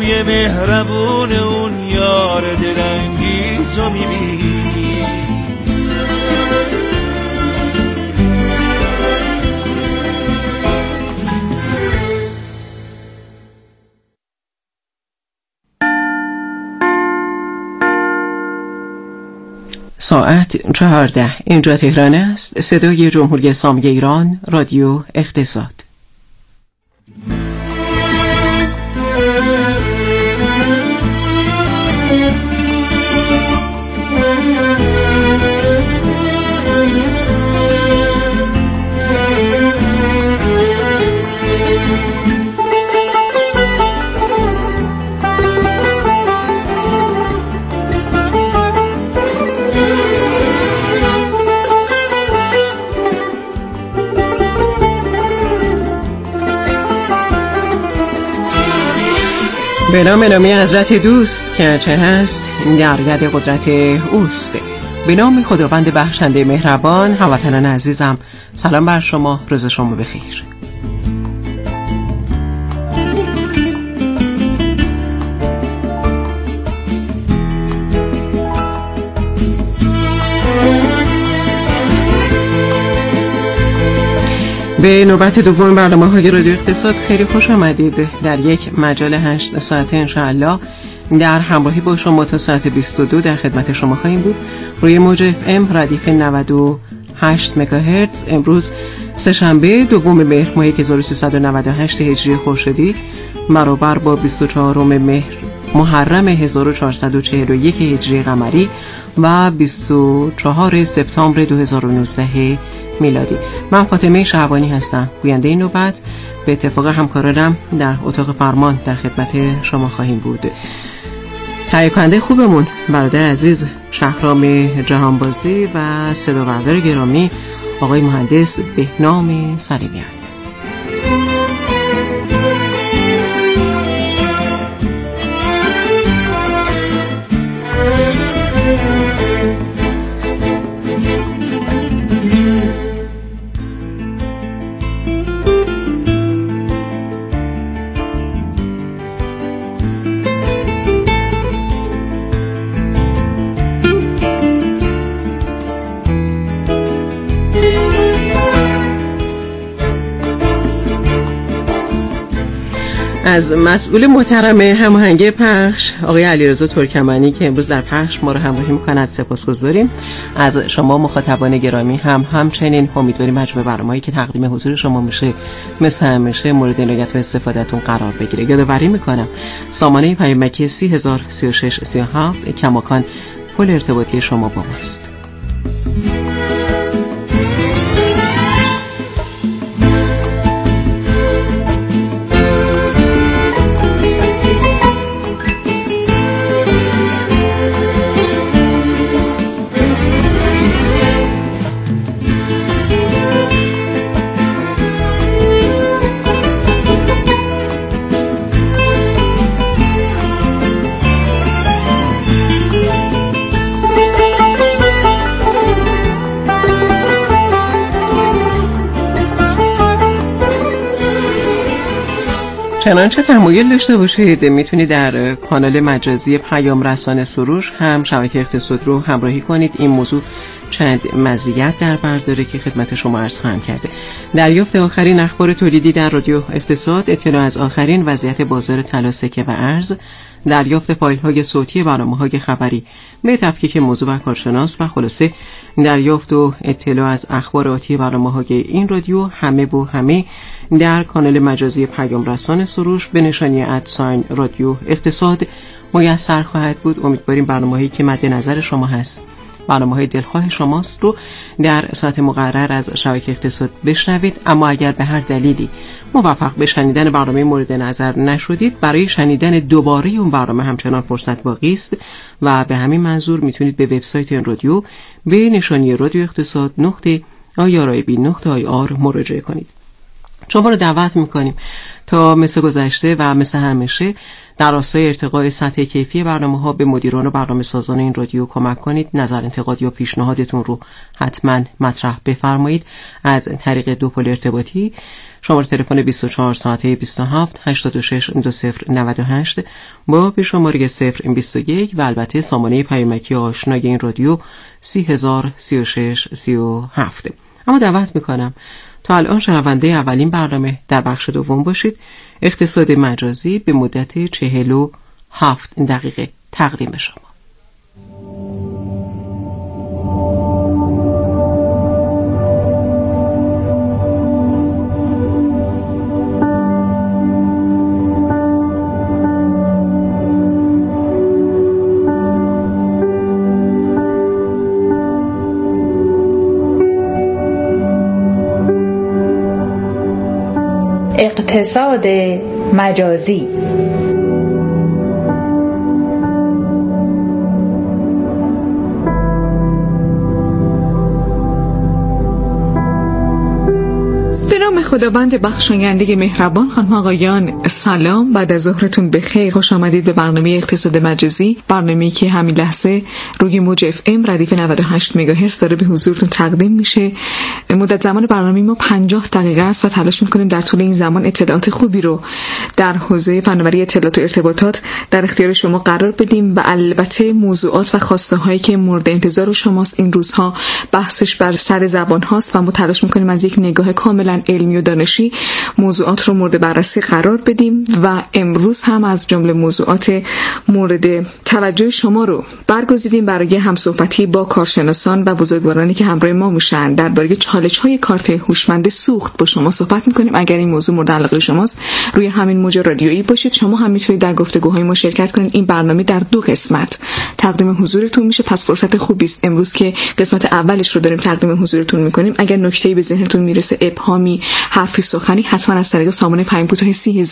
روی مهربون اون یار دلانگیزو میبینی. ساعت 14. اینجا تهران است. صدای جمهوری اسلامی ایران، رادیو اقتصاد. به نام حضرت دوست که هرچه هست در ید قدرت اوست. به نام خداوند بخشنده مهربان. هموطنان عزیزم، سلام بر شما، روز شما بخیر. به نوبت دوم برنامه‌های رادیو اقتصاد خیلی خوش آمدید. در یک مجال 8 ساعته انشاءالله در همراهی با شما تا ساعت 22 در خدمت شما خواهیم بود روی موج FM ردیف 98 مگاهرتز. امروز سه‌شنبه دوم مهر ماه 1398 هجری خورشیدی برابر با 24 محرم 1441 هجری قمری و 24 سپتامبر 2019 میلادی. من فاطمه شعبانی هستم، گوینده این نوبت. به اتفاق همکارانم در اتاق فرمان در خدمت شما خواهیم بود. تهیه کننده خوبمون برادر عزیز شهرام جهانبازی و صدا بردار گرامی آقای مهندس بهنام سلیمیان. از مسئول محترم هماهنگی پخش آقای علیرضا ترکمنی که امروز در پخش ما رو همراهی می‌کند سپاسگزاریم. از شما مخاطبان گرامی همچنین امیدواریم مجموع برنامه‌ای که تقدیم حضور شما میشه مثل همیشه مورد عنایت و استفادهتون قرار بگیره. یادآوری می‌کنم سامانه پیامکی 3003637 کماکان پل ارتباطی شما با ماست. چنانچه تمایل داشته باشید میتونید در کانال مجازی پیام رسانه سروش هم شبکه اقتصاد رو همراهی کنید. این موضوع چند مزیت در بر داره که خدمت شما عرض خواهم کرده. دریافت آخرین اخبار تولیدی در رادیو اقتصاد، اطلاع از آخرین وضعیت بازار طلا، سکه و ارز، دریافت فایل‌های صوتی برنامه‌های خبری به تفکیک موضوع و کارشناس و خلاصه دریافت و اطلاع از اخبار آتی برنامه‌های این رادیو همه در کانال مجازی پیام رسانه سروش به نشانی رادیو اقتصاد میسر خواهد بود. امیدواریم برنامه‌هایی که مد نظر شما هست، برنامه‌های دلخواه شماست رو در ساعت مقرر از شبکه اقتصاد بشنوید. اما اگر به هر دلیلی موفق به شنیدن برنامه مورد نظر نشدید، برای شنیدن دوباره اون برنامه همچنان فرصت باقی است و به همین منظور میتونید به وبسایت این رادیو به نشانی رادیو اقتصاد .irib.ir مراجعه کنید. شما رو دعوت میکنیم تا مثل گذشته و مثل همیشه در راستای ارتقاء سطح کیفی برنامه‌ها به مدیران و برنامه‌سازان این رادیو کمک کنید. نظر، انتقاد یا پیشنهادتون رو حتما مطرح بفرمایید از طریق دو پل ارتباطی. شماره تلفن 24 ساعته 27 86 2098 با به شماره 021 و البته سامانه پیامکی آشنای این رادیو 30036 37. اما دعوت میکنم تا الان شنونده اولین برنامه در بخش دوم باشید. اقتصاد مجازی به مدت 47 دقیقه تقدیم شما. اقتصاد مجازی. به نام خداوند بخشاینده مهربان. خانم آقایان سلام، بعد از ظهرتون بخیر. خوش آمدید به برنامه اقتصاد مجازی، برنامه‌ای که همین لحظه روی موج FM ردیف 98 مگاهرتز داره به حضورتون تقدیم میشه. مدت زمان برنامه ما 50 دقیقه است و تلاش میکنیم در طول این زمان اطلاعات خوبی رو در حوزه فناوری اطلاعات و ارتباطات در اختیار شما قرار بدیم و البته موضوعات و خواسته هایی که مورد انتظار شماست این روزها بحثش بر سر زبان هاست و ما تلاش میکنیم از یک نگاه کاملا علمی و دانشی موضوعات رو مورد بررسی قرار بدیم و امروز هم از جمله موضوعات مورد توجه شما رو برگزیدیم برای همصحبتی با کارشناسان و بزرگوارانی که همراه ما میشن. درباره چالش‌های کارت هوشمند سوخت با شما صحبت می‌کنیم. اگر این موضوع مورد علاقه شماست روی همین موج رادیویی باشید. شما هم میتونید در گفتگوهای ما شرکت کنید. این برنامه در 2 قسمت تقدیم حضورتون میشه، پس فرصت خوبی است امروز که قسمت اولش رو داریم تقدیم حضورتون می‌کنیم. اگر نکته‌ای به ذهنتون میرسه، ابهامی، حرفی، سخنی، حتما از طریق سامانه پیام کوتاه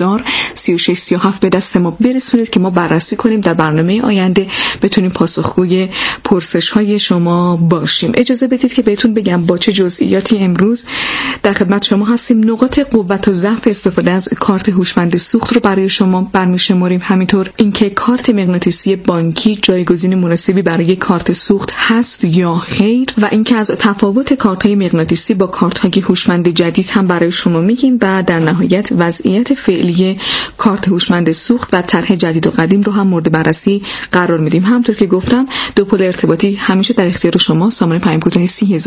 3003637 به دست ما برسونید که ما بررسی کنیم. در برنامه آینده بتونیم پاسخگوی پرسش‌های شما باشیم. اجازه بدید که بهتون بگم با چه جزئیاتی امروز در خدمت شما هستیم. نقاط قوت و ضعف استفاده از کارت هوشمند سوخت رو برای شما برمی‌شماریم. همینطور اینکه کارت مغناطیسی بانکی جایگزین مناسبی برای کارت سوخت هست یا خیر و اینکه از تفاوت کارت‌های مغناطیسی با کارت‌های هوشمند جدید هم برای شما میگیم و در نهایت وضعیت فعلی کارت هوشمند سوخت و طرح جدید و قدیم رو هم مورد بررسی قرار میدیم. همونطور که گفتم دو پل ارتباطی همیشه در اختیار شما، سامانه پیام کوتاه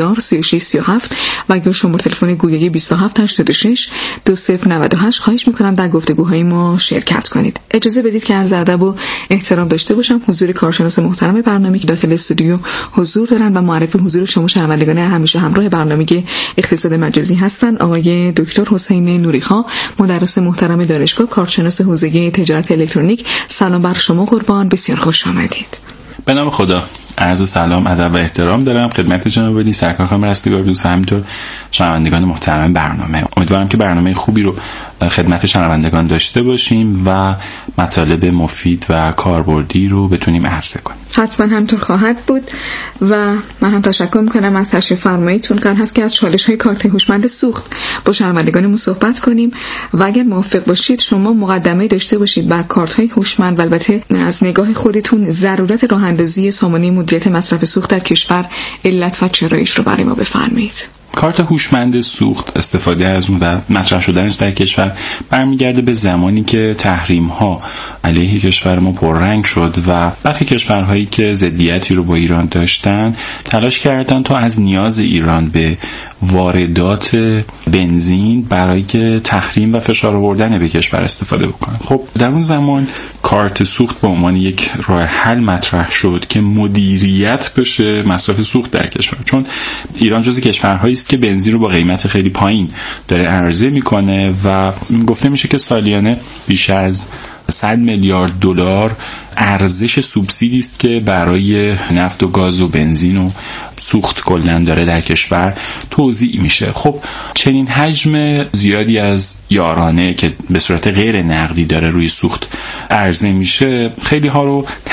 3003637 و اگر شماره تلفن گویایی 2786 2098. خواهش میکنم در گفتگوهای ما شرکت کنید. اجازه بدید که عرض ادب و احترام داشته باشم حضور کارشناس محترم برنامه که داخل استودیو حضور دارن و معرفی حضور شما شنوندگان همیشه همراه برنامه اقتصاد مجازی هستن. آقای دکتر حسین نوریخا، مدرس محترم دانشگاه، کارشناس حوزه تجارت الکترونیک. سلام بر شما قربان، بسیار خوش آمدید. به نام خدا. عرض سلام، ادب و احترام دارم خدمت جناب علی سرکار خانم رستگار دوست، همینطور شنوندگان محترم برنامه. امیدوارم که برنامه خوبی رو خدمت شنوندگان داشته باشیم و مطالب مفید و کاربردی رو بتونیم عرضه کنیم. حتما همینطور خواهد بود و من هم تشکر میکنم از تشریف فرماییتون. قرار هست که از چالش‌های کارت هوشمند سوخت با شنوندگانمون صحبت کنیم و اگر موافق باشید شما مقدمه داشته باشید بر کارت‌های هوشمند و البته از نگاه خودتون ضرورت راه‌اندازی سامانه مدیریت مصرف سوخت در کشور، علت و چراییش رو برای ما بفرمایید. کارت هوشمند سوخت، استفاده از اون و مطرح شدنش در کشور برمیگرده به زمانی که تحریم‌ها علیه کشور ما پررنگ شد و برخی کشورهایی که ضدیتی رو با ایران داشتن تلاش کردن تا از نیاز ایران به واردات بنزین برای که تحریم و فشار آوردن به کشور استفاده بکنن. خب در اون زمان کارت سوخت به عنوان یک راه حل مطرح شد که مدیریت بشه مصرف سوخت در کشور، چون ایران جزو کشورهایی است که بنزین رو با قیمت خیلی پایین داره عرضه میکنه و گفته میشه که سالیانه بیش از 100 میلیارد دلار ارزش سوبسیدی است که برای نفت و گاز و بنزین و سوخت کلاً داره در کشور توزیع میشه. خب چنین حجم زیادی از یارانه که به صورت غیر نقدی داره روی سوخت عرضه میشه، خیلی ها رو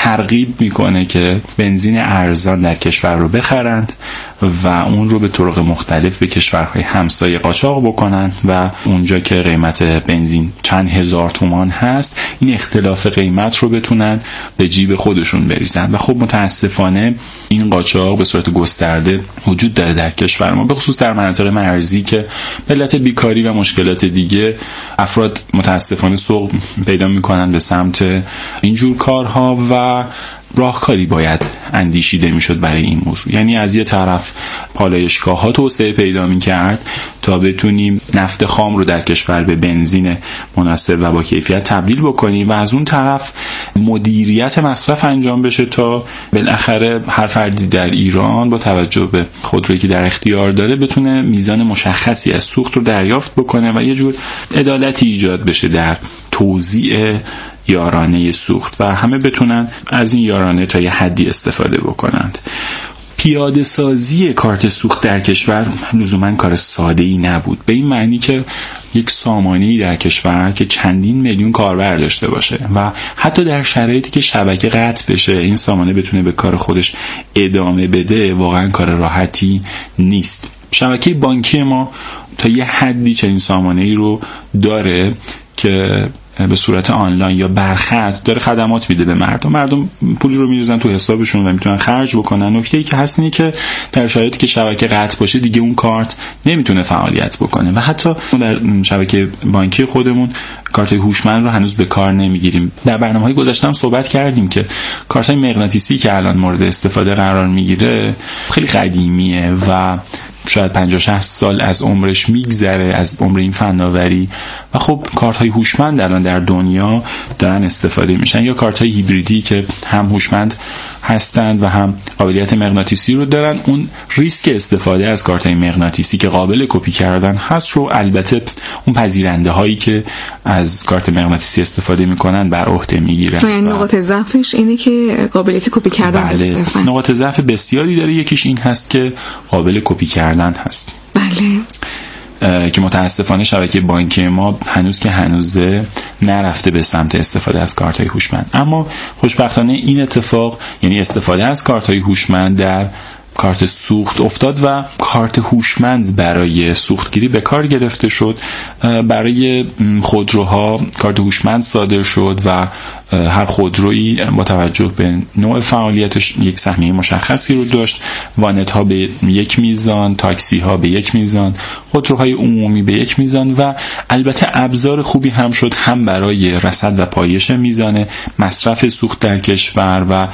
ترغیب میکنه که بنزین ارزان در کشور رو بخرند و اون رو به طرق مختلف به کشورهای همسایه قاچاق بکنن و اونجا که قیمت بنزین چند هزار تومان هست این اختلاف قیمت رو بتونن به جیب خودشون بریزن. و خب متاسفانه این قاچاق به صورت گسترده وجود داره در کشور ما، به خصوص در مناطق مرزی که به علت بیکاری و مشکلات دیگه افراد متاسفانه سوق پیدا میکنن به سمت اینجور کارها و راهکاری باید اندیشیده میشد برای این موضوع. یعنی از یه طرف پالایشگاه ها توسعه پیدا میکرد تا بتونیم نفت خام رو در کشور به بنزین مناسب و با کیفیت تبدیل بکنیم و از اون طرف مدیریت مصرف انجام بشه تا بالاخره هر فردی در ایران با توجه به خودرویی که در اختیار داره بتونه میزان مشخصی از سوخت رو دریافت بکنه و یه جور عدالتی ایجاد بشه در توزیع یارانه سوخت و همه بتونن از این یارانه تا یه حدی استفاده بکنند. پیاده سازی کارت سوخت در کشور لزوما کار ساده‌ای نبود، به این معنی که یک سامانه‌ای در کشور که چندین میلیون کاربر داشته باشه و حتی در شرایطی که شبکه قطع بشه این سامانه بتونه به کار خودش ادامه بده واقعا کار راحتی نیست. شبکه بانکی ما تا یه حدی چنین سامانه‌ای رو داره که به صورت آنلاین یا برخط داره خدمات میده به مردم پولی رو میریزن تو حسابشون و میتونن خرج بکنن. نکته‌ای که هست اینه که در شرایطی که شبکه قطع باشه دیگه اون کارت نمیتونه فعالیت بکنه و حتی در شبکه بانکی خودمون کارت هوشمند رو هنوز به کار نمیگیریم. در برنامه‌های گذشته هم صحبت کردیم که کارت‌های مغناطیسی که الان مورد استفاده قرار میگیره خیلی قدیمیه و شاید 50-60 سال از عمرش میگذره از عمر این فناوری و خب کارت های هوشمند الان در دنیا دارن استفاده میشن یا کارت های هیبریدی که هم هوشمند هستند و هم قابلیت مغناطیسی رو دارن. اون ریسک استفاده از کارت های مغناطیسی که قابل کپی کردن هست رو البته اون پذیرنده هایی که از کارت مغناطیسی استفاده میکنن بر عهده میگیرن. یعنی نقاط ضعفش اینه که قابلیت کپی کردن بله. نقاط ضعف بسیاری داره، یکیش این هست که قابل کپی کردن هست. بله. که متاسفانه شبکه بانکی ما هنوزه نرفته به سمت استفاده از کارت‌های هوشمند. اما خوشبختانه این اتفاق یعنی استفاده از کارت‌های هوشمند در کارت سوخت افتاد و کارت هوشمند برای سوختگیری به کار گرفته شد. برای خودروها کارت هوشمند صادر شد و هر خودرویی با توجه به نوع فعالیتش یک سهمیه مشخصی رو داشت. وانت ها به یک میزان، تاکسی ها به یک میزان، خودروهای عمومی به یک میزان و البته ابزار خوبی هم شد هم برای رصد و پایش میزان مصرف سوخت در کشور و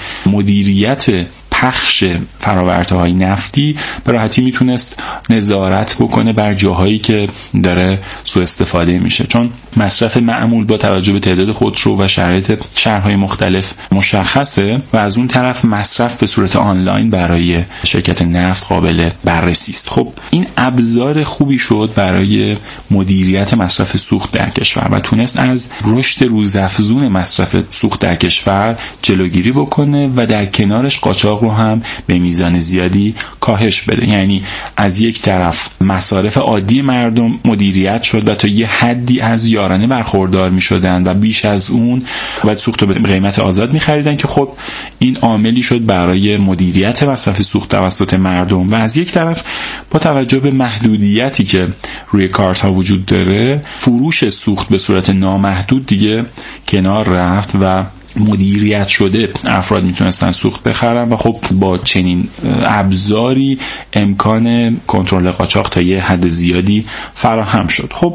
مدیریت پخش فراورته‌های نفتی به راحتی میتونست نظارت بکنه بر جاهایی که داره سوء استفاده میشه، چون مصرف معمول با توجه به تعداد خودرو و شرایط شهرهای مختلف مشخصه و از اون طرف مصرف به صورت آنلاین برای شرکت نفت قابل بررسی است. خب این ابزار خوبی شد برای مدیریت مصرف سوخت در کشور و تونست از رشد روزافزون مصرف سوخت در کشور جلوگیری بکنه و در کنارش قاچاق رو هم به میزان زیادی کاهش بده. یعنی از یک طرف مصارف عادی مردم مدیریت شد و تا یه حدی از یارانه برخوردار می شدن و بیش از اون باید سوخت رو به قیمت آزاد می خریدن که خب این عاملی شد برای مدیریت مصرف سوخت توسط مردم. و از یک طرف با توجه به محدودیتی که روی کارت ها وجود داره فروش سوخت به صورت نامحدود دیگه کنار رفت و مدیریت شده افراد میتونستن سوخت بخرن و خب با چنین ابزاری امکان کنترل قاچاق تا یه حد زیادی فراهم شد. خب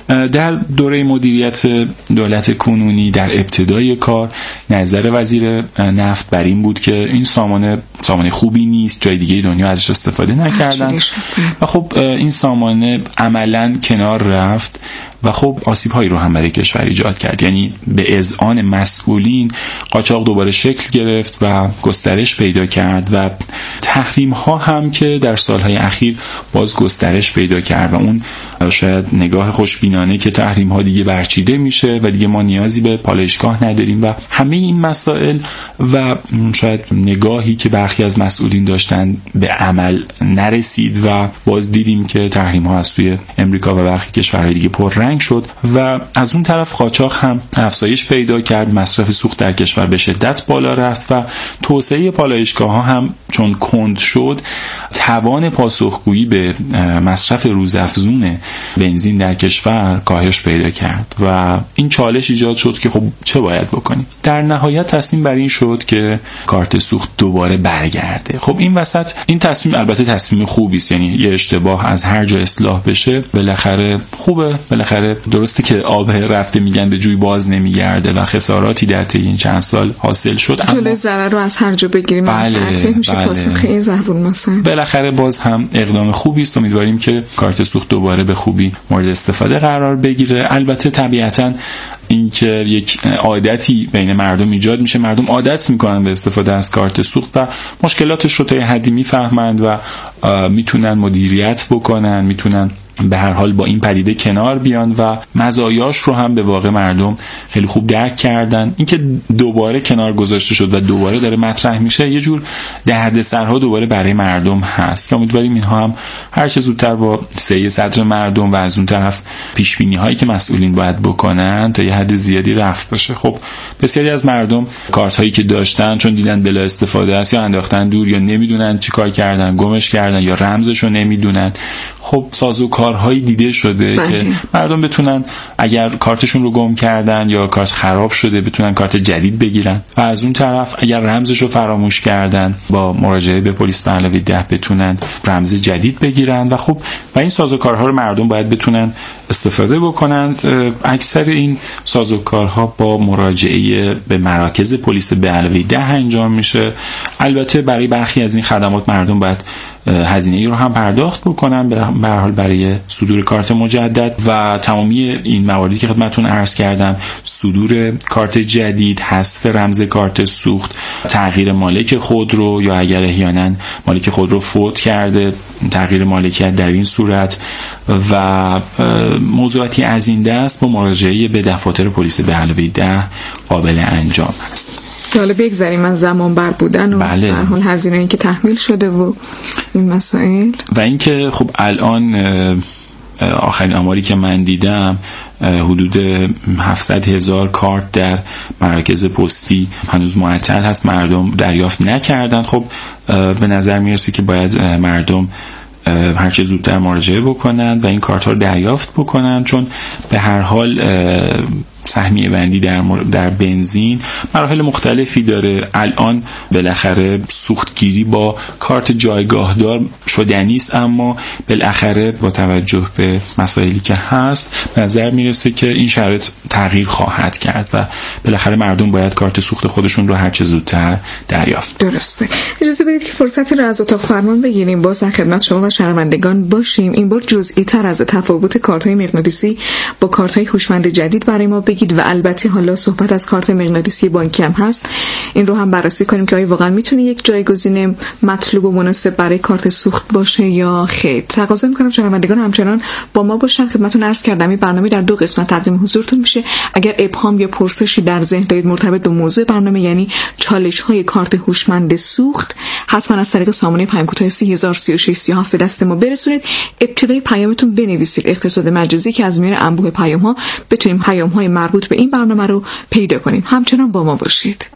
در دوره مدیریت دولت کنونی در ابتدای کار نظر وزیر نفت بر این بود که این سامانه خوبی نیست، جای دیگه دنیا ازش استفاده نکردن و خب این سامانه عملاً کنار رفت و خب آسیب هایی رو هم برای کشور ایجاد کرد. یعنی به اذعان مسئولین قاچاق دوباره شکل گرفت و گسترش پیدا کرد و تحریم ها هم که در سالهای اخیر باز گسترش پیدا کرد و اون شاید نگاه خوشبینانه که تحریم ها دیگه برچیده میشه و دیگه ما نیازی به پالایشگاه نداریم و همه این مسائل و شاید نگاهی که برخی از مسئولین داشتن به عمل نرسید و باز دیدیم که تحریم ها از توی امریکا و برخی کشورهای دیگه پررنگ پررنگ شد و از اون طرف قاچاق هم افزایش پیدا کرد، مصرف سوخت در کشور به شدت بالا رفت و توسعه پالایشگاه‌ها هم چون کند شد، توان پاسخگویی به مصرف روزافزون بنزین در کشور کاهش پیدا کرد و این چالش ایجاد شد که خب چه باید بکنیم. در نهایت تصمیم بر این شد که کارت سوخت دوباره برگرده. خب این وسط این تصمیم البته تصمیم خوبی است، یعنی یه اشتباه از هر جا اصلاح بشه بالاخره خوبه، بالاخره درسته که آب رفته میگن به جوی باز نمیگرده و خساراتی در طی این چند سال حاصل شد، اما ضرر رو از هر جا بگیریم منفعت میشه پاسخ این ضربون مثلا. بالاخره باز هم اقدام خوبی است، امیدواریم که کارت سوخت دوباره به خوبی مورد استفاده قرار بگیره. البته طبیعتاً این که یک عادتی بین مردم ایجاد میشه، مردم عادت میکنن به استفاده از کارت سوخت و مشکلاتش رو تا یه حدی میفهمند و میتونن مدیریت بکنن، میتونن به هر حال با این پدیده کنار بیان و مزایاش رو هم به واقع مردم خیلی خوب درک کردن. اینکه دوباره کنار گذاشته شد و دوباره داره مطرح میشه یه جور دردسرها دوباره برای مردم هست که امیدواریم اینها هم هر چه زودتر با سعی صدر مردم و از اون طرف پیش بینی هایی که مسئولین باید بکنن تا یه حد زیادی رفع بشه. خب بسیاری از مردم کارت هایی که داشتن چون دیدن بلا استفاده است یا انداختن دور یا نمیدونن چیکار کردن، گمش کردن یا رمزش رو نمیدونن. خب سازوکارهایی دیده شده که مردم بتونن اگر کارتشون رو گم کردن یا کارت خراب شده بتونن کارت جدید بگیرن و از اون طرف اگر رمزش رو فراموش کردن با مراجعه به پلیس به علاوه 10 بتونن رمز جدید بگیرن و خب و این سازوکارها رو مردم باید بتونن استفاده بکنند. اکثر این سازوکارها با مراجعه به مراکز پلیس به علاوه 10 انجام میشه. البته برای برخی از این خدمات مردم باید هزینه‌ای رو هم پرداخت بکنن به هر حال برای صدور کارت مجدد و تمامی این مواردی که خدمتتون عرض کردم، صدور کارت جدید، حذف رمز کارت سوخت، تغییر مالک خودرو یا اگر احیانا مالک خودرو فوت کرده تغییر مالکیت در این صورت و موضوعاتی از این دست با مراجعه به دفاتر پلیس به علاوه 10 قابل انجام است. حالا بگذاریم از زمان بر بودن و بله. در حال هزینه این که تحمیل شده و این مسائل و اینکه خب الان آخرین آماری که من دیدم حدود 700,000 کارت در مراکز پستی هنوز معطل هست، مردم دریافت نکردن. خب به نظر میرسه که باید مردم هرچه زودتر مراجعه بکنن و این کارت ها رو دریافت بکنن، چون به هر حال سهمیه بندی در بنزین مراحل مختلفی داره. الان بالاخره سوختگیری با کارت جایگاهدار شدنی است، اما بالاخره با توجه به مسائلی که هست به نظر میرسه که این شرایط تغییر خواهد کرد و بالاخره مردم باید کارت سوخت خودشون رو هر چه زودتر دریافت. درسته. اجازه بدید که فرصتی رو از اتاق فرمان بگیریم، باز در خدمت شما و شنوندگان باشیم. این بار جزئی تر از تفاوت کارت‌های مغناطیسی با کارت‌های هوشمند جدید برای ما بگید و البته حالا صحبت از کارت مغناطیسی بانکی هم هست، این رو هم بررسی کنیم که آیا واقعا میتونه یک جایگزین مطلوب و مناسب برای کارت سوخت باشه یا خیر. تقاضا میکنم شنوندگان همچنان با ما باشن. خدمتتون عرض کردم این برنامه در 2 قسمت تقدیم حضورتون میشه. اگر ابهام یا پرسشی در ذهن دارید مرتبط به موضوع برنامه یعنی چالش‌های کارت هوشمند سوخت، حتما از طریق سامانه پیام کوتاه 303637 به دست ما برسونید. ابتدای پیامتون بنویسید اقتصاد مجازی که از میان انبوه پیام‌ها بتونیم پیام‌های مربوط به این برنامه رو پیدا کنیم. همچنان با ما باشید.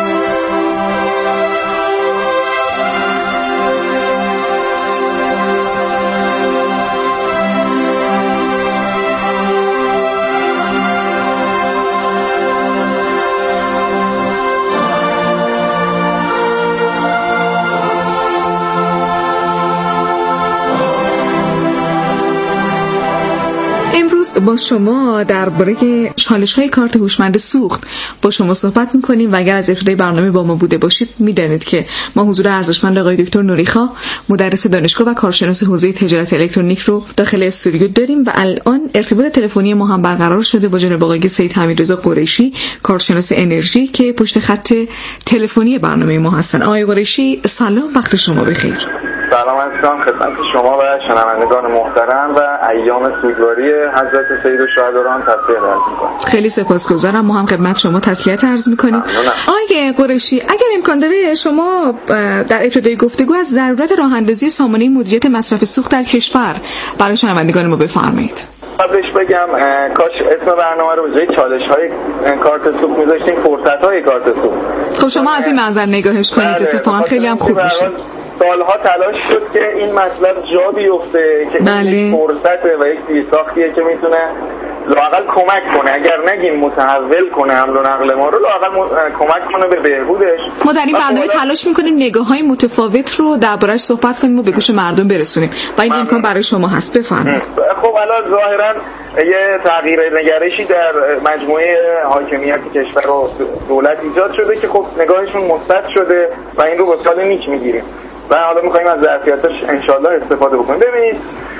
با شما درباره چالش‌های کارت هوشمند سوخت با شما صحبت می‌کنیم و اگر از ابتدای برنامه با ما بوده باشید می‌دانید که ما حضور ارزشمند آقای دکتر نوریخا، مدرس دانشگاه و کارشناس حوزه تجارت الکترونیک رو داخل استودیو داریم و الان ارتباط تلفنی ما هم برقرار شده با جناب آقای سید حمیدرضا قریشی، کارشناس انرژی که پشت خط تلفنی برنامه ما هستن. آقای قریشی سلام، وقت شما بخیر. سلام عزیزان، خدمت شما و شنوندگان محترم و ایام سوگواری حضرت سید الشهدایان تسلیت عرض می‌کنم. خیلی سپاسگزارم. ما هم خدمت شما تسلیت عرض می‌کنیم. آقای قریشی، اگر امکان داره شما در ابتدای گفتگو از ضرورت راه‌اندازی سامانه مدیریت مصرف سوخت در کشور برای شنوندگان ما بفرمایید. قبلش بگم کاش اسم برنامه رو به جای چالش‌های کارت سوخت می‌ذاشتیم فرصت‌های کارت سوخت. خب شما از این منظر نگاهش کنید، اتفاقا خیلی هم خوب میشه. سالها تلاش شد که این مطلب جا بیفته که این فرصته و یک زیرساختیه که میتونه لااقل کمک کنه، اگر نگیم متحول کنه حمل و نقل ما رو، لااقل کمک کنه به بهبودش. ما در این برنامه تلاش میکنیم نگاه‌های متفاوت رو درباره‌اش صحبت کنیم و به گوش مردم برسونیم و این امکان برای شما هست. بفرمایید. خب الان ظاهراً یه تغییر نگرشی در مجموعه حاکمیت کشور و دولت ایجاد شده که خب نگاهشون مثبت شده و این رو به سال نیک میگیریم و حالا میخوایم از ظرفیتش انشالله استفاده بکنیم. ببینید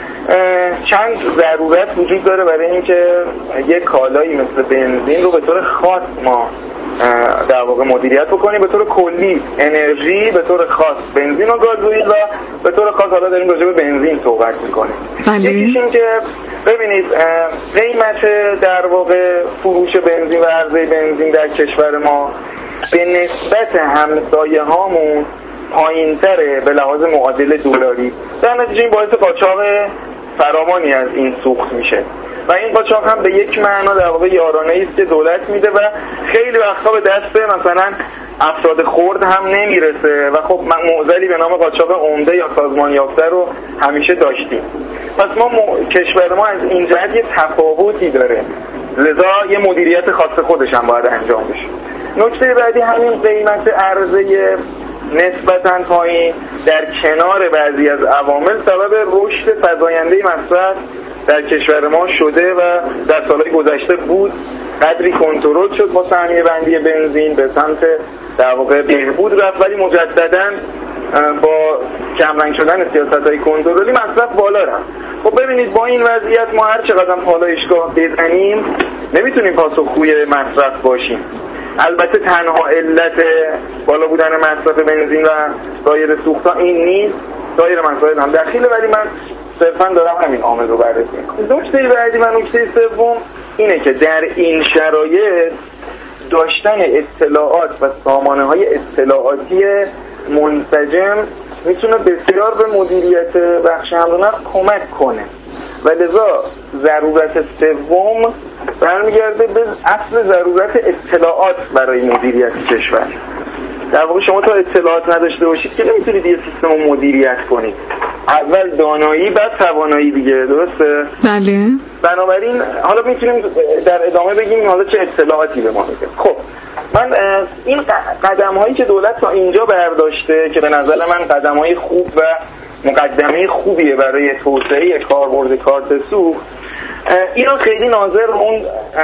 چند ضرورت وجود داره برای اینکه یک کالایی مثل بنزین رو به طور خاص ما در واقع مدیریت بکنیم. به طور کلی انرژی، به طور خاص بنزین و گازوئیل و به طور خاص حالا داریم راجع به بنزین صحبت میکنیم. یکیش این که ببینید قیمت در واقع فروش بنزین و عرضه بنزین در کشور ما به نسبت همسایه هامون پایین تره به لحاظ معادل دلاری. در نتیجه این باعث قاچاق فراوانی از این سوخت میشه و این قاچاق هم به یک معنا در واقع یارانه‌ای است که دولت میده و خیلی وقتا به دست مثلا افراد خرد هم نمیرسه و خب معضلی به نام قاچاق عمده یا سازمان یافته رو همیشه داشتیم. پس ما کشور ما از این جهت یه تفاوتی داره، لذا یه مدیریت خاص خودش هم باید انجام بشه. نکته بعدی همین قیمت عرضه نسبتاً پایین در کنار بعضی از عوامل سبب رشد فزاینده مصرف در کشور ما شده و در سالهای گذشته بود قدری کنترل شد با سهمیه بندی بنزین به سمت در واقع بهبود رفت، ولی مجدداً با کمرنگ شدن سیاست‌های کنترلی مصرف بالا رفت. خب ببینید با این وضعیت ما هر چقدر پالایشگاه بزنیم نمیتونیم پاسخگوی مصرف باشیم. البته تنها علت بالا بودن مصرف بنزین و سایر سوخت‌ها این نیست، سایر مسائل هم دخیله، ولی من صرفاً دارم همین عامل رو بررسی می‌کنم. نکته بعدی و نکته سوم اینه که در این شرایط داشتن اطلاعات و سامانه‌های اطلاعاتی منسجم میتونه بسیار به مدیریت بخش حمل و نقل کمک کنه و لذا ضرورت سوم برمیگرده به اصل ضرورت اطلاعات برای مدیریت کشور. در واقع شما تا اطلاعات نداشته باشید که نمیتونید یه سیستم رو مدیریت کنید. اول دانایی بعد توانایی دیگه، درسته؟ بله. بنابراین حالا میتونیم در ادامه بگیم حالا چه اطلاعاتی به ما میده. خب من این قدم هایی که دولت تا اینجا برداشته که به نظر من قدم های خوب و مقدمه خوبیه برای توسعه کاربرد کارت سوخت، اینا خیلی ناظر اون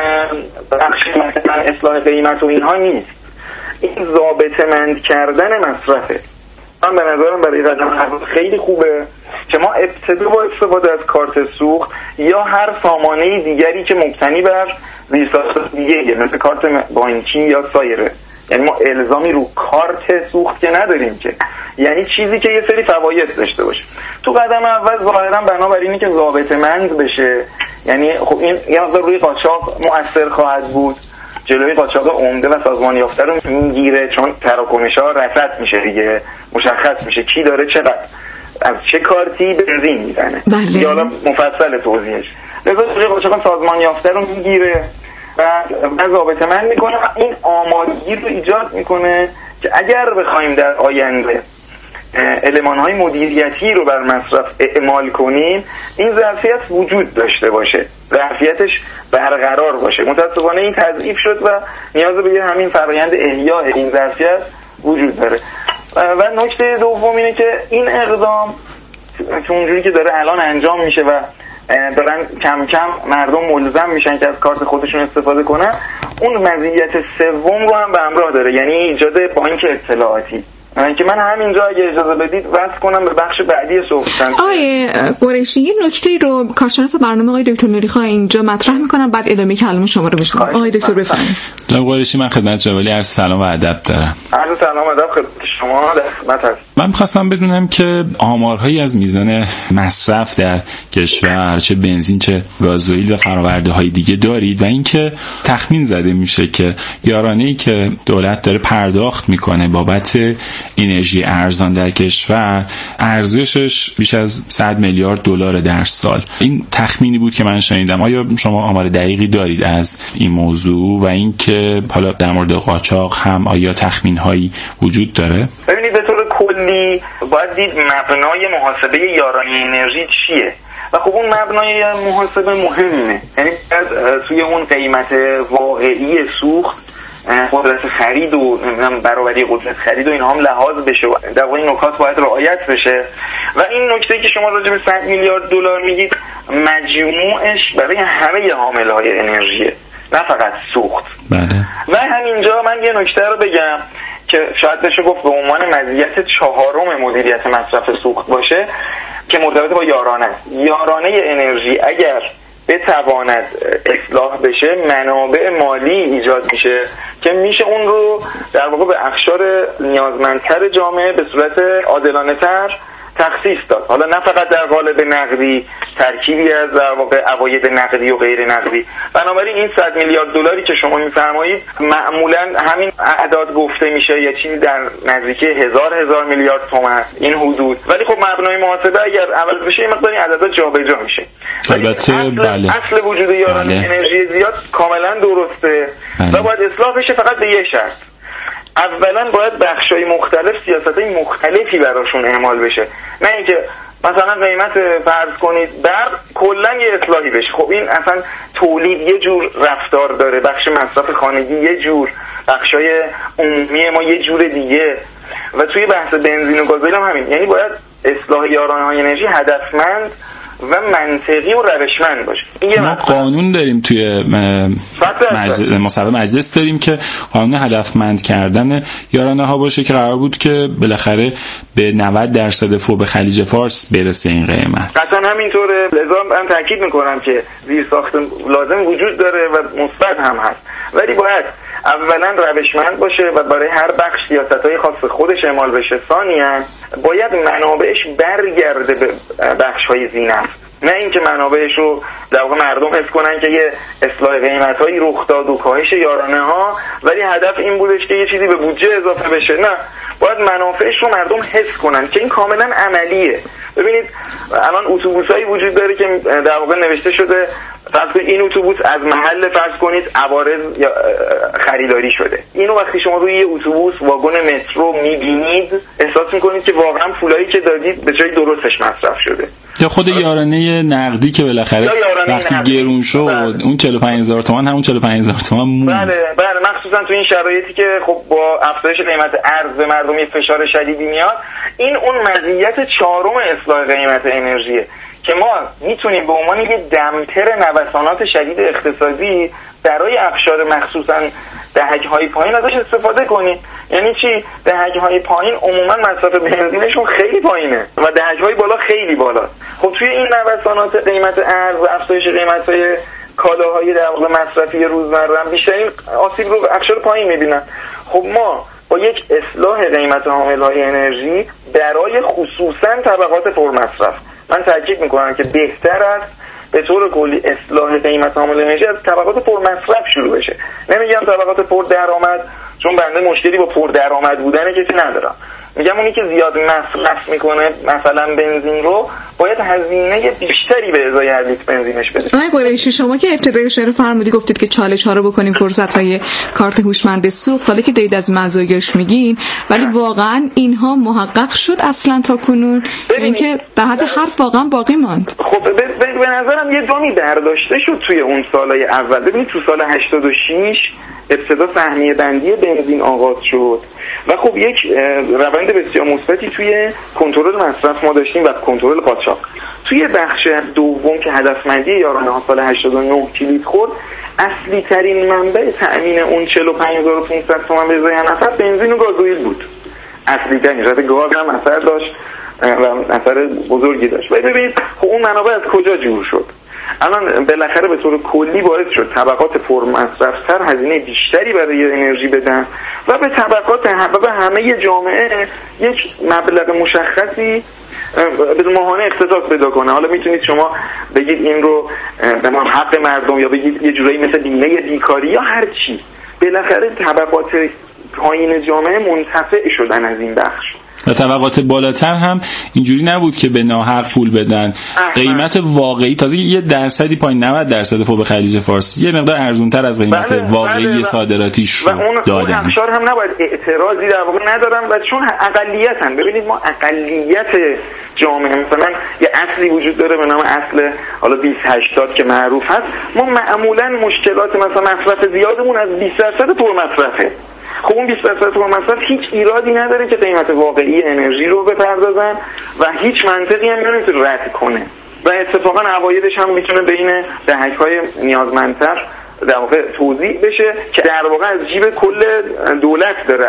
بخش مثلا اصلاح قیمت و اینها نیست، این ضابطه‌مند کردن مصرفه. من به نظرم برای قدم خیلی خوبه که ما ابتدا با استفاده از کارت سوخت یا هر سامانه دیگری که مبتنی بر زیرساخت دیگه مثل کارت بانکی یا سایره، یعنی ما الزامی رو کارت سوخت که نداریم که، یعنی چیزی که یه سری فواید داشته باشه. تو قدم اول ظاهرا بنابراین اینه که ضابطه‌مند بشه، یعنی خب این یه مقدار روی قاچاق مؤثر خواهد بود، جلوی قاچاق عمده و سازمان یافته رو میگیره چون تراکنش‌ها رصد میشه دیگه، مشخص میشه کی داره چقدر از چه کارتی بنزین میزنه. بله. حالا مفصل توضیحش. لذا جلوی قاچاق سازمان یافته رو میگیره و ضابطه‌مند میکنه، این آمادگی رو ایجاد میکنه که اگر بخوایم در آینده المان‌های مدیریتی رو بر مصرف اعمال کنیم این ظرفیت وجود داشته باشه، ظرفیتش برقرار باشه. متأسفانه این تضعیف شد و نیاز به همین فرآیند احیاء این ظرفیت وجود داره. و نکته دوم اینه که این اقدام که اونجوری که داره الان انجام میشه و دارن کم کم مردم ملزم میشن که از کارت خودشون استفاده کنن، اون مزیت سوم رو هم به همراه داره، یعنی ایجاد بانک اطلاعاتی. که من همینجا اگه اجازه بدید وصل کنم به بخش بعدی صحبتم. آقای قریشی یه نکته رو کارشناس برنامه آقای دکتر نوریخواه اینجا مطرح میکنم، بعد ادامه کلام شما رو میشنم. آقای دکتر بفرمایید. جناب قریشی، من خدمت جوالی عرض سلام و ادب دارم. عرض سلام و ادب خدمت شما. من می‌خواستم بدونم که آمارهایی از میزان مصرف در کشور چه بنزین چه گازوئیل و فرآورده‌های دیگه دارید و اینکه تخمین زده میشه که یارانه‌ای که دولت داره پرداخت میکنه بابت انرژی ارزان در کشور ارزشش بیش از 100 میلیارد دلار در سال. این تخمینی بود که من شنیدم. آیا شما آمار دقیقی دارید از این موضوع و اینکه حالا در مورد قاچاق هم آیا تخمین‌هایی وجود داره؟ ببینید به طور کلی باید دید مبنای محاسبه یارانه انرژی چیه و خب اون مبنای محاسبه مهمه، یعنی توی اون قیمت واقعی سوخت قدرت خرید و برابری قدرت خرید و اینها هم لحاظ بشه و در واقع این نکات باید رعایت بشه. و این نکته که شما راجع به 100 میلیارد دلار میگید مجموعش برای همه حامله‌های انرژیه، نه فقط سوخت. بله. و همینجا من یه نکته رو بگم که شاید بشه گفت به عنوان مزیت چهارم مدیریت مصرف سوخت باشه که مرتبط با یارانه انرژی اگر بتواند اصلاح بشه منابع مالی ایجاد میشه که میشه اون رو در واقع به اقشار نیازمندتر جامعه به صورت عادلانه تر تخصیص داد. حالا نه فقط در قالب نقدی، ترکیبی از در واقع عواید نقدی و غیر نقدی. بنابراین این 100 میلیارد دلاری که شما میفرمایید معمولا همین اعداد گفته میشه یا چیزی در نزدیکی هزار میلیارد تومان این حدود، ولی خب مبنای محاسبه اگر عوض بشه این مقداری عددا جابجا میشه. البته اصل وجود یارانه انرژی زیاد کاملا درسته و باید اصلاح بشه، فقط به یک شرط. اولا باید بخشای مختلف سیاستای مختلفی براشون اعمال بشه، نه اینکه مثلا قیمت فرض کنید برق کلا یه اصلاحی بشه. خب این اصلا تولید یه جور رفتار داره، بخش مصرف خانگی یه جور، بخشای عمومی ما یه جور دیگه و توی بحث بنزین و گازوئیل هم همین. یعنی باید اصلاح یارانه‌های انرژی هدفمند و منطقی و روشمند باشه. ما قانون داریم توی مصوبه مجلس داریم که قانون هدفمند کردن یارانه ها باشه که قرار بود که بالاخره به 90% فوق خلیج فارس برسه این قیمت. قطعا همینطوره. لذا من تاکید میکنم که زیرساخت لازم وجود داره و مثبت هم هست، ولی باید اولا روشمند باشه و برای هر بخش سیاست‌های خاص خودش اعمال بشه. ثانیاً باید منابعش برگرده به بخش‌های ذی‌نفت، نه اینکه منابعش رو در واقع مردم حس کنن که یه اصلاح قیمت‌هایی رخ داد و کاهش یارانه‌ها ولی هدف این بودش که یه چیزی به بودجه اضافه بشه. نه، باید منافعش رو مردم حس کنن که این کاملا عملیه. ببینید الان اتوبوسایی وجود داره که در واقع نوشته شده فرض کنید این اتوبوس از محل فرض کنید عوارض خریداری شده. اینو وقتی شما روی یه اتوبوس واگن مترو می‌بینید احساس می‌کنید که واقعا پولایی که دادید به جای درستش مصرف شده. یا خود یارانه نقدی که بالاخره وقتی گرون شد اون 45000 تومان همون 45000 تومان موند. بله مخصوصا تو این شرایطی که خب با افزایش قیمت ارز به مردم فشار شدیدی میاد، این اون مزیت چهارم اصلاح قیمت انرژیه که ما میتونیم به عنوان یه دمتر نوسانات شدید اقتصادی برای اقشار مخصوصا دهک‌های پایین ازش استفاده کنیم. یعنی چی؟ دهک‌های پایین عموما مصرف بنزینشون خیلی پایینه و دهک‌های بالا خیلی بالاست. خب توی این نوسانات قیمت ارز و افزایش قیمت‌های کالاهای در واقع مصرفی روزمره هم بیشترین آسیب رو اقشار پایین می‌بینن. خب ما با یک اصلاح قیمت حامل‌های انرژی برای خصوصا طبقات پرمصرف، من تاکید می‌کنم که بهتر است به طور کلی اصلاح قیمت حامل انرژی از طبقات پرمصرف شروع بشه. نمیگم طبقات پردرآمد، چون بنده مشکلی با پردرآمد بودن کسی ندارم. میگم اونی که زیاد مصرف میکنه مثلا بنزین رو باید هزینه بیشتری به ازای هر لیتر بنزینش بده. آقای قریشی شما که ابتدای شعر فرمودی گفتید که چالش ها رو بکنیم فرصت‌های کارت هوشمند سوخت، حالا که دارید از مزایاش میگین ولی واقعا اینها محقق شد اصلا تا کنون اینکه در حد حرف واقعا باقی ماند؟ خب به نظرم یه جامی برداشته شد توی اون سالهای اول. ببینید تو سال 86 ابتدا سهمیه بندی بنزین آغاز شد و خب یک روند بسیار مثبتی توی کنترل مصرف ما داشتیم و کنترل قاچاق. توی بخش دوم که هدفمندی یارانه‌ها سال 89 کلید خورد، اصلی ترین منبع تأمین اون 45500 تومان به ازای نفر بنزین و گازوئیل بود. اصلی ترین رد گاز هم اثر داشت و اثر بزرگی داشت. ولی ببینید خب اون منابع از کجا جور شد؟ الان بالاخره به طور کلی باعث شد طبقات پرمصرف‌تر هزینه بیشتری برای انرژی بدن و به طبقات و به همه جامعه یک مبلغ مشخصی به ماهانه اختصاص پیدا کنه. حالا میتونید شما بگید این رو به ما حق مردم یا بگید یه جورایی مثل بیمه بیکاری یا هر چی. بالاخره طبقات پایین جامعه منتفع شدن از این بخش. و طبقات بالاتر هم اینجوری نبود که به ناحق پول بدن. قیمت واقعی تازه یه درصدی پایین 90% فوق خلیج فارس یه مقدار ارزونتر از قیمت واقعی صادراتیش رو دادن. اون ابشار هم نباید اعتراضی در واقع ندارم و چون اقلیتن. ببینید ما اقلیت جامعه، مثلا یه اصلی وجود داره به نام اصل حالا 2080 که معروف هست، ما معمولا مشکلات مثلا مصرف زیادمون از 20% پرمصرفه. خب اون 20% پرمصرف هیچ ایرادی نداره که قیمت واقعی انرژی رو بپردازن و هیچ منطقی هم نمیتونه رد کنه و اتفاقا عوایدش هم میتونه بین دهک‌های نیازمندتر در واقع توزیع بشه که در واقع از جیب کل دولت داره